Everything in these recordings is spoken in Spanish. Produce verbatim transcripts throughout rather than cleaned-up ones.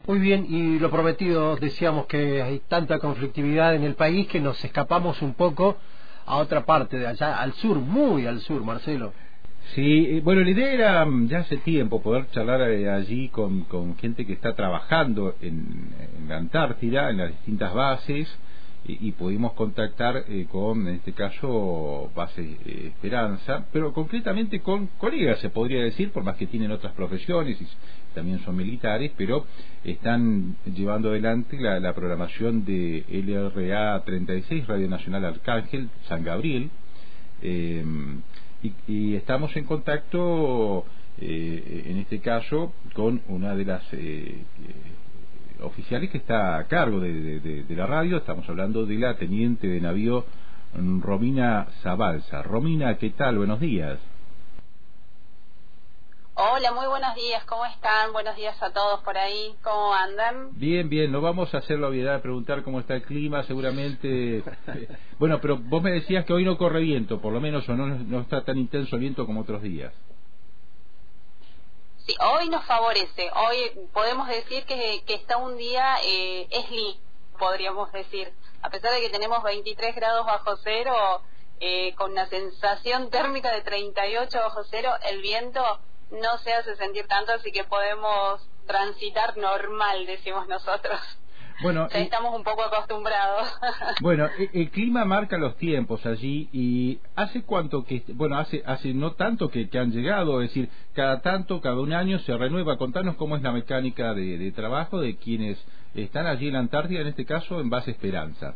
Muy bien, y lo prometido, decíamos que hay tanta conflictividad en el país que nos escapamos un poco a otra parte de allá, al sur, muy al sur, Marcelo. Sí, bueno, la idea era mm, ya hace tiempo poder charlar eh, allí con, con gente que está trabajando en, en la Antártida, en las distintas bases, y, y pudimos contactar eh, con, en este caso, Base eh, Esperanza, pero concretamente con colegas, se podría decir, por más que tienen otras profesiones y también son militares, pero están llevando adelante la, la programación de L R A treinta y seis, Radio Nacional Arcángel, San Gabriel. Eh, y, y estamos en contacto, eh, en este caso, con una de las eh, eh, oficiales que está a cargo de, de, de, de la radio. Estamos hablando de la teniente de navío Romina Zabalza. Romina, ¿qué tal? Buenos días. Hola, muy buenos días, ¿cómo están? Buenos días a todos por ahí, ¿cómo andan? Bien, bien, no vamos a hacer la obviedad de preguntar cómo está el clima, seguramente. Bueno, pero vos me decías que hoy no corre viento, por lo menos, o no, no está tan intenso el viento como otros días. Sí, hoy nos favorece, hoy podemos decir que, que está un día, eh, es lindo, podríamos decir, a pesar de que tenemos veintitrés grados bajo cero, eh, con una sensación térmica de treinta y ocho bajo cero, el viento no se hace sentir tanto, así que podemos transitar normal, decimos nosotros. Bueno, ya y, estamos un poco acostumbrados. Bueno, el, el clima marca los tiempos allí, y ¿hace cuánto que, bueno, hace hace no tanto que, que han llegado? Es decir, cada tanto, cada un año se renueva. Contanos cómo es la mecánica de, de trabajo de quienes están allí en la Antártida, en este caso en Base Esperanza.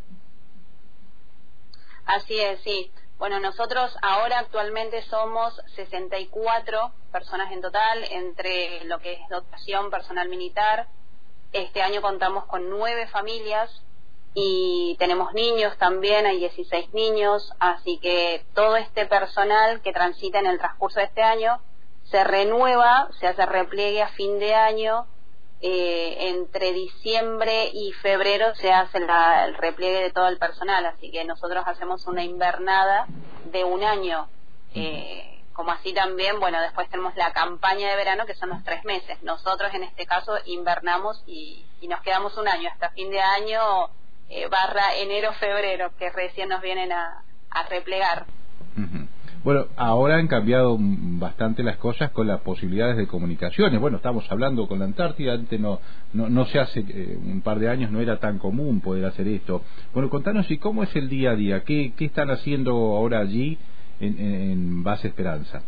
Así es, sí. Bueno, nosotros ahora actualmente somos sesenta y cuatro personas en total, entre lo que es dotación, personal militar. Este año contamos con nueve familias y tenemos niños también, hay dieciséis niños, así que todo este personal que transita en el transcurso de este año se renueva, se hace repliegue a fin de año. Eh, entre diciembre y febrero se hace la, el repliegue de todo el personal, así que nosotros hacemos una invernada de un año, eh, como así también, bueno, después tenemos la campaña de verano, que son los tres meses. Nosotros en este caso invernamos y, y nos quedamos un año, hasta fin de año, eh, barra enero-febrero, que recién nos vienen a, a replegar. Uh-huh. Bueno, ahora han cambiado bastante las cosas con las posibilidades de comunicaciones. Bueno, estamos hablando con la Antártida, antes no no, no se hace, eh, un par de años no era tan común poder hacer esto. Bueno, contanos, ¿y cómo es el día a día? ¿Qué, qué están haciendo ahora allí en, en, en Base Esperanza?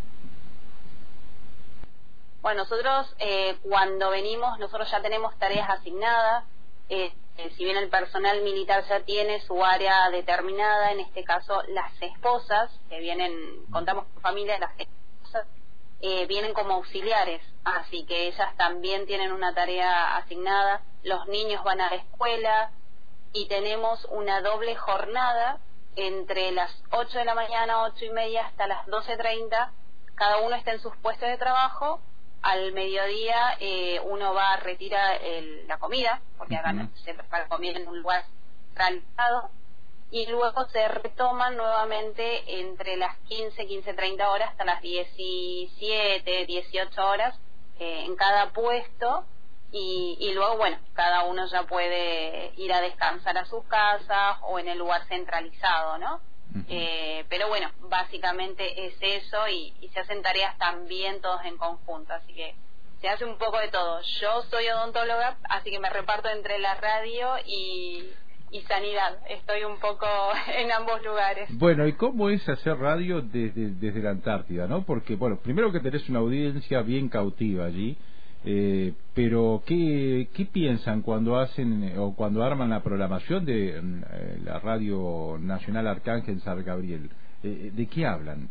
Bueno, nosotros eh, cuando venimos, nosotros ya tenemos tareas asignadas. Eh, eh, si bien el personal militar ya tiene su área determinada, en este caso las esposas, que vienen, contamos con familias, las esposas eh, vienen como auxiliares, así que ellas también tienen una tarea asignada. Los niños van a la escuela y tenemos una doble jornada entre las ocho de la mañana, ocho y media, hasta las doce treinta, cada uno está en sus puestos de trabajo. Al mediodía eh, uno va a retirar el, la comida, porque acá uh-huh. se prepara comida en un lugar centralizado, y luego se retoman nuevamente entre las quince, quince treinta horas hasta las diecisiete, dieciocho horas eh, en cada puesto, y, y luego, bueno, cada uno ya puede ir a descansar a sus casas o en el lugar centralizado, ¿no? Uh-huh. Eh, pero bueno, básicamente es eso, y, y se hacen tareas también todos en conjunto, así que se hace un poco de todo. Yo soy odontóloga, así que me reparto entre la radio y, y sanidad, estoy un poco en ambos lugares. Bueno, ¿y cómo es hacer radio desde, desde la Antártida, no? Porque, bueno, primero que tenés una audiencia bien cautiva allí, Eh, pero ¿qué, ¿qué piensan cuando hacen o cuando arman la programación de eh, la Radio Nacional Arcángel San Gabriel? Eh, ¿De qué hablan?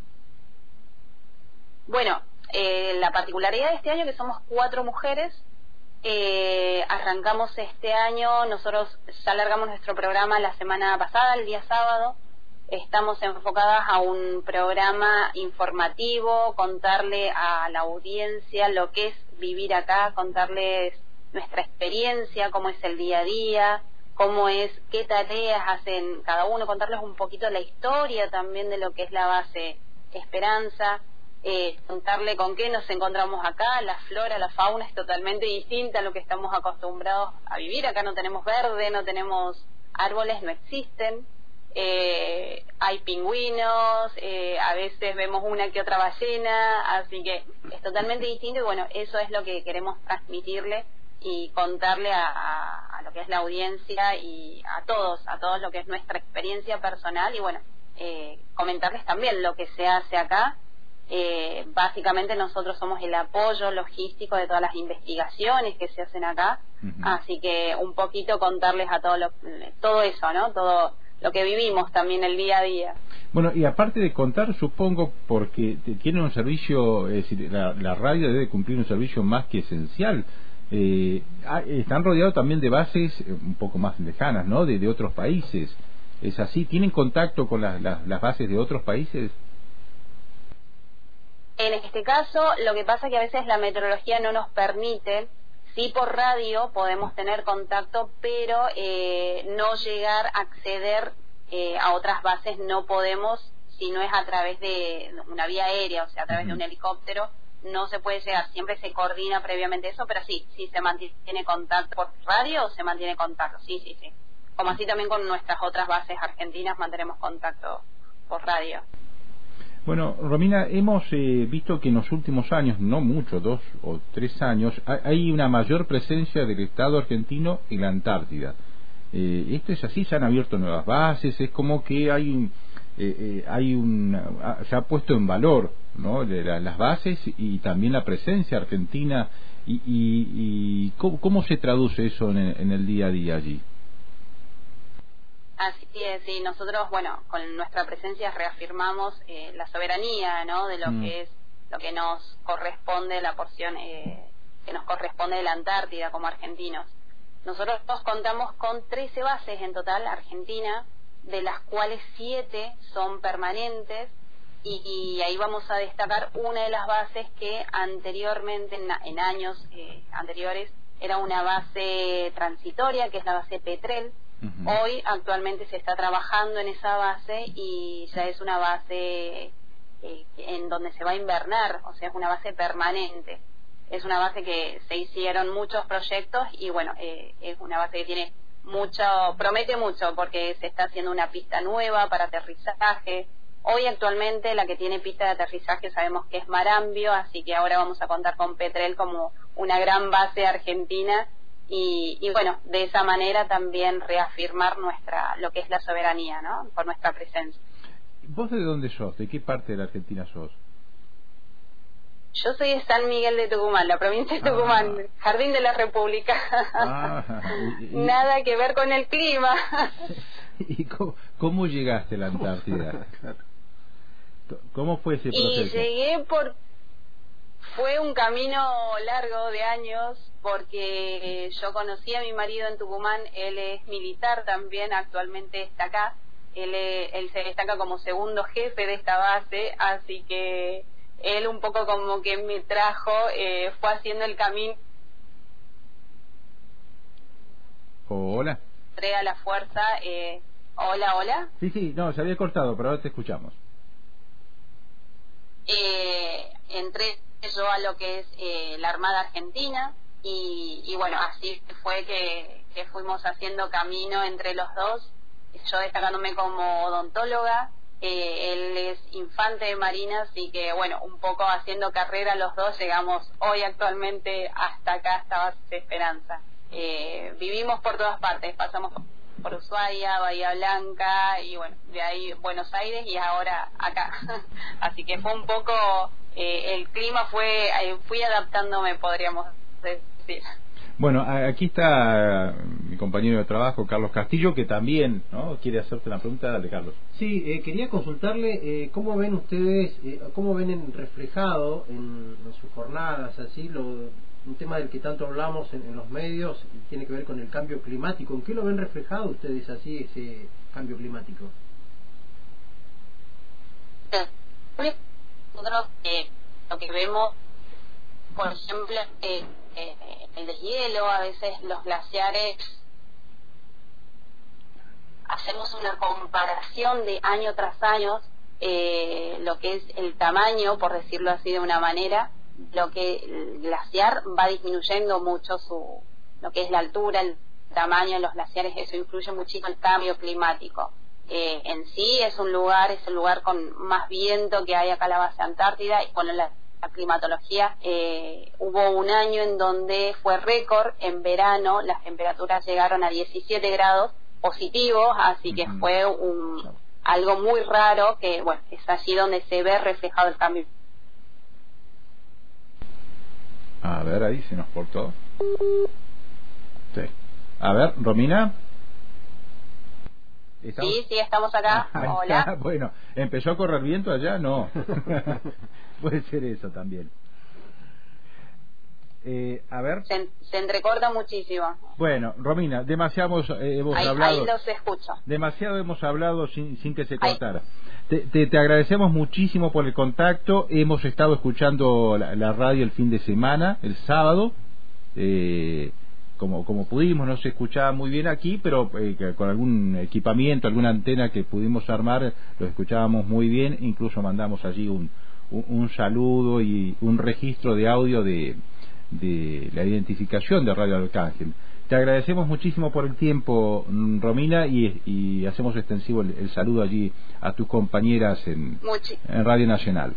Bueno, eh, la particularidad de este año es que somos cuatro mujeres. Eh, arrancamos este año, nosotros ya largamos nuestro programa la semana pasada, el día sábado. Estamos enfocadas a un programa informativo, contarle a la audiencia lo que es vivir acá, contarles nuestra experiencia, cómo es el día a día, cómo es, qué tareas hacen cada uno, contarles un poquito la historia también de lo que es la Base Esperanza. eh, contarle con qué nos encontramos acá. La flora, la fauna es totalmente distinta a lo que estamos acostumbrados a vivir. Acá no tenemos verde, no tenemos árboles, no existen. Eh, hay pingüinos, eh, a veces vemos una que otra ballena, así que es totalmente distinto y bueno, eso es lo que queremos transmitirle y contarle a, a, a lo que es la audiencia y a todos, a todos lo que es nuestra experiencia personal y bueno, eh, comentarles también lo que se hace acá. Eh, básicamente nosotros somos el apoyo logístico de todas las investigaciones que se hacen acá, uh-huh. Así que un poquito contarles a todo, lo, todo eso, ¿no? Todo lo que vivimos también el día a día. Bueno, y aparte de contar, supongo, porque tiene un servicio, es decir, la, la radio debe cumplir un servicio más que esencial. Eh, están rodeados también de bases un poco más lejanas, ¿no? De, de otros países. ¿Es así? ¿Tienen contacto con las, las, las bases de otros países? En este caso, lo que pasa es que a veces la meteorología no nos permite. Sí, por radio podemos tener contacto, pero eh, no llegar a acceder eh, a otras bases no podemos si no es a través de una vía aérea, o sea, a través uh-huh. de un helicóptero, no se puede llegar, siempre se coordina previamente eso, pero sí, sí se mantiene contacto por radio o se mantiene contacto, sí, sí, sí. Como así también con nuestras otras bases argentinas mantenemos contacto por radio. Bueno, Romina, hemos eh, visto que en los últimos años, no mucho, dos o tres años, hay una mayor presencia del Estado argentino en la Antártida. Eh, esto es así, se han abierto nuevas bases, es como que hay un, eh, eh, hay un, se ha puesto en valor, ¿no? De la, las bases y también la presencia argentina y, y, y ¿cómo, cómo se traduce eso en el, en el día a día allí? Así es, sí, nosotros, bueno, con nuestra presencia reafirmamos eh, la soberanía, ¿no? De lo mm. que es, lo que nos corresponde, la porción eh, que nos corresponde de la Antártida como argentinos. Nosotros contamos con trece bases en total, Argentina, de las cuales siete son permanentes y, y ahí vamos a destacar una de las bases que anteriormente, en, en años eh, anteriores, era una base transitoria, que es la base Petrel. Uh-huh. Hoy actualmente se está trabajando en esa base y ya es una base eh, en donde se va a invernar, o sea, es una base permanente. Es una base que se hicieron muchos proyectos y bueno, eh, es una base que tiene mucho, promete mucho porque se está haciendo una pista nueva para aterrizaje. Hoy actualmente la que tiene pista de aterrizaje sabemos que es Marambio, así que ahora vamos a contar con Petrel como una gran base argentina. Y, y bueno, de esa manera también reafirmar nuestra lo que es la soberanía, ¿no? Por nuestra presencia. ¿Vos de dónde sos? ¿De qué parte de la Argentina sos? Yo soy de San Miguel de Tucumán, la provincia de Tucumán, ah. Jardín de la República. Ah, y, y, Nada que ver con el clima. ¿Y cómo, cómo llegaste a la Antártida? ¿Cómo fue ese proceso? Y llegué por... Fue un camino largo de años porque yo conocí a mi marido en Tucumán, él es militar también, actualmente está acá, él, él se destaca como segundo jefe de esta base, así que él un poco como que me trajo, eh, fue haciendo el camino. Hola. Entré a la fuerza, eh, hola, hola. Sí, sí, no, se había cortado, pero ahora te escuchamos. Eh, entré yo a lo que es eh, la Armada Argentina y, y bueno, así fue que, que fuimos haciendo camino entre los dos, yo destacándome como odontóloga, eh, él es infante de Marina, así que bueno, un poco haciendo carrera los dos llegamos hoy actualmente hasta acá, hasta Base Esperanza. Eh, vivimos por todas partes, pasamos por Ushuaia, Bahía Blanca y bueno, de ahí Buenos Aires y ahora acá. Así que fue un poco... Eh, el clima fue, eh, fui adaptándome, podríamos decir. Bueno, aquí está mi compañero de trabajo, Carlos Castillo, que también, ¿no?, quiere hacerte una pregunta. Dale, Carlos. Sí, eh, quería consultarle eh, cómo ven ustedes, eh, cómo ven en reflejado en, en sus jornadas, así, lo, un tema del que tanto hablamos en, en los medios y tiene que ver con el cambio climático. ¿En qué lo ven reflejado ustedes así, ese cambio climático? Nosotros eh, lo que vemos, por ejemplo, eh, eh, el deshielo, a veces los glaciares, hacemos una comparación de año tras año eh, lo que es el tamaño, por decirlo así de una manera, lo que el glaciar va disminuyendo mucho su, lo que es la altura, el tamaño de los glaciares, eso influye muchísimo el cambio climático. Eh, en sí es un lugar, es el lugar con más viento que hay acá en la base antártida, y con la, la climatología, eh, hubo un año en donde fue récord en verano, las temperaturas llegaron a diecisiete grados positivos, así que fue un, algo muy raro, que bueno, es allí donde se ve reflejado el cambio. A ver, ahí se nos cortó. Sí. A ver, Romina. ¿Estamos? Sí, sí, estamos acá. Ah, hola. Está. Bueno, ¿empezó a correr viento allá? No. Puede ser eso también. Eh, a ver. Se, se entrecorta muchísimo. Bueno, Romina, demasiado eh, hemos ahí, hablado. Ahí los escucho. Demasiado hemos hablado sin, sin que se cortara. Te, te, te agradecemos muchísimo por el contacto. Hemos estado escuchando la, la radio el fin de semana, el sábado. Eh, como como pudimos, no se escuchaba muy bien aquí, pero eh, con algún equipamiento, alguna antena que pudimos armar, lo escuchábamos muy bien. Incluso mandamos allí un, un, un saludo y un registro de audio de, de la identificación de Radio Arcángel. Te agradecemos muchísimo por el tiempo, Romina, y, y hacemos extensivo el, el saludo allí a tus compañeras en, en Radio Nacional.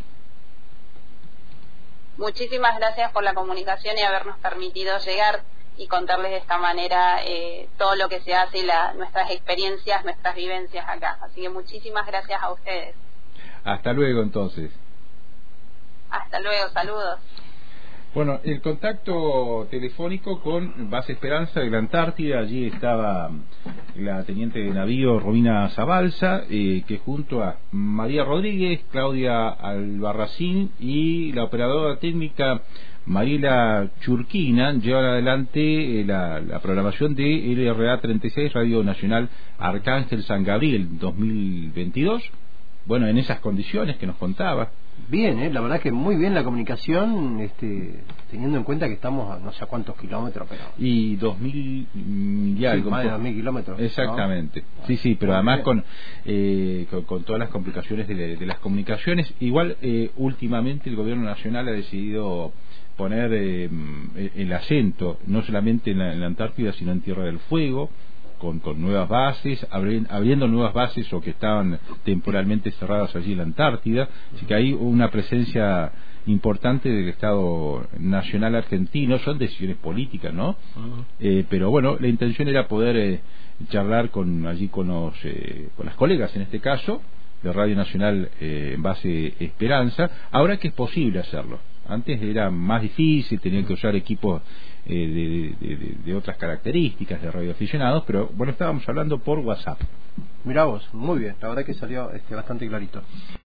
Muchísimas gracias por la comunicación y habernos permitido llegar y contarles de esta manera eh, todo lo que se hace y la, nuestras experiencias, nuestras vivencias acá. Así que muchísimas gracias a ustedes. Hasta luego, entonces. Hasta luego, saludos. Bueno, el contacto telefónico con Base Esperanza de la Antártida. Allí estaba la teniente de navío Romina Zabalza, eh, que junto a María Rodríguez, Claudia Albarracín y la operadora técnica Mariela Churquina llevan adelante eh, la, la programación de L R A treinta y seis, Radio Nacional Arcángel San Gabriel dos mil veintidós. Bueno, en esas condiciones que nos contaba. Bien, ¿eh? La verdad que muy bien la comunicación, este, teniendo en cuenta que estamos a no sé a cuántos kilómetros, pero... Y dos mil y algo. Sí, más de dos mil kilómetros. Exactamente. ¿No? Sí, sí, pero muy además con, eh, con, con todas las complicaciones de, de las comunicaciones. Igual, eh, últimamente el gobierno nacional ha decidido poner eh, el acento, no solamente en la, en la Antártida, sino en Tierra del Fuego, con, con nuevas bases, abri, abriendo nuevas bases o que estaban temporalmente cerradas allí en la Antártida. Así que hay una presencia importante del Estado Nacional Argentino. Son decisiones políticas, ¿no? Uh-huh. eh, pero bueno, la intención era poder eh, charlar con allí con, los, eh, con las colegas, en este caso, de Radio Nacional eh, en Base Esperanza. Ahora que es posible hacerlo. Antes era más difícil, tenían que usar equipos eh, de, de, de, de otras características de radioaficionados, pero bueno, estábamos hablando por WhatsApp. Mirá vos, muy bien, la verdad que salió este, bastante clarito.